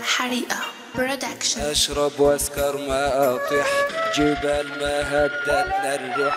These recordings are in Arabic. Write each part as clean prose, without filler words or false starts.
حريقة برودكشن. اشرب واسكر ما اطيح جبال ما هدتنا الريح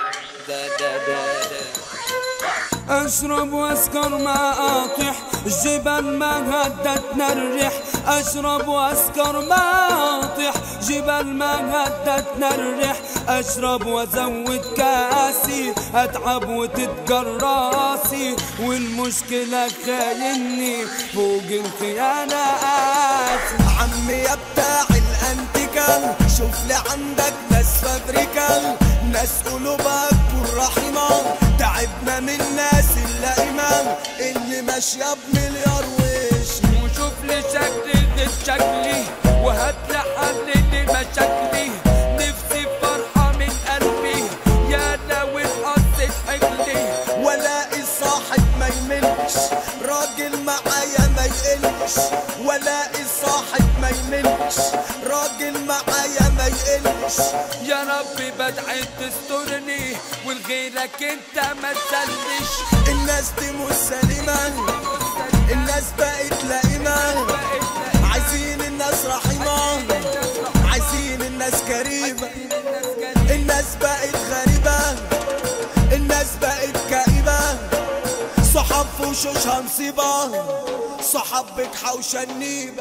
اشرب واسكر ما اطيح جبال ما هدتنا الريح. اشرب واسكر ما اطيح جبال ما هدتنا الريح. اشرب وازود كاسي اتعب وتتجر راسي والمشكلة خايني فوق الخيانات. عمي يا بتاع الانتيكال شوف لي عندك ناس فابريكال ناس قلوبها تكون رحيمة. تعبنا من ناس اللئيمة اللي ماشية بمليار وش. وشوف لي شكلي ضد شكلي وهات لي حل لمشاكلي. نفسي فرحة من قلبي يا لو اتقصت حجلي. ولاقي صاحب ما يملش راجل معايا ما يقلش. ولاقي صاحب ما يملش راجل معايا ما يقلش. يا ربي بدعي تسترني ولغيرك انت ما تسلش. الناس دي مش سليمة الناس بقت لئيمة. عايزين الناس رحيمة عايزين الناس كريمة. الناس بقت غريبة الناس بقت كئيبة. صحاب في وشوشها مصيبة صحاب بجحة وشنيبة.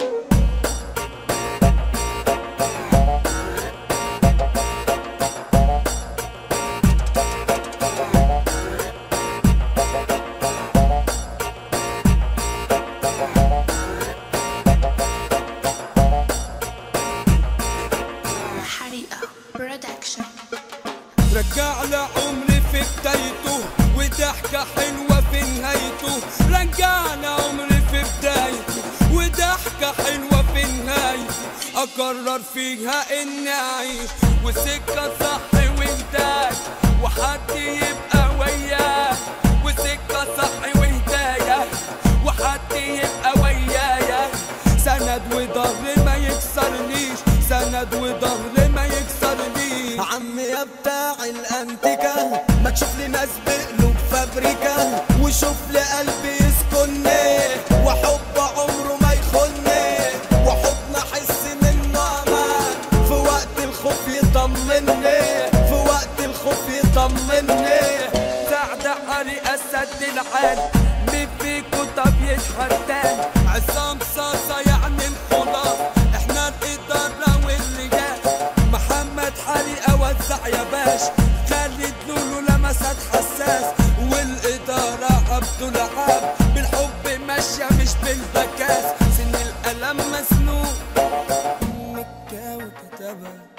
رجع لعمري في بدايته وضحكة حلوة في نهايته. رجع لعمري في بدايته وضحكة حلوة في نهايته. أقرر فيها إني أعيش وسكة صح وهداية وحد يبقى وياي. وسكة صح وهداية وحد يبقى وياي. سند وظهر ما يكسرنيش سند وظهر ما يكسرنيش. عمي يا بتاع الانتيكا ما تشوف لي ناس بقلوب فابريكا وشوف لي قلبي يسكنني وحب عمره ما يخوني وحضن احس منه امان. في وقت الخوف يطمني في وقت الخوف يطمني. سعد علي اسد العال مين فيكو طب يتحداني. عصام صاصة يعني الخلاص احنا الادارة والرجال. محمد حريقة وزع يا باش خالد لولو لمسات حساس. والادارة عبد العاب بالحب ماشية مش بالبكاس. سن القلم مسنون مكة وكتبها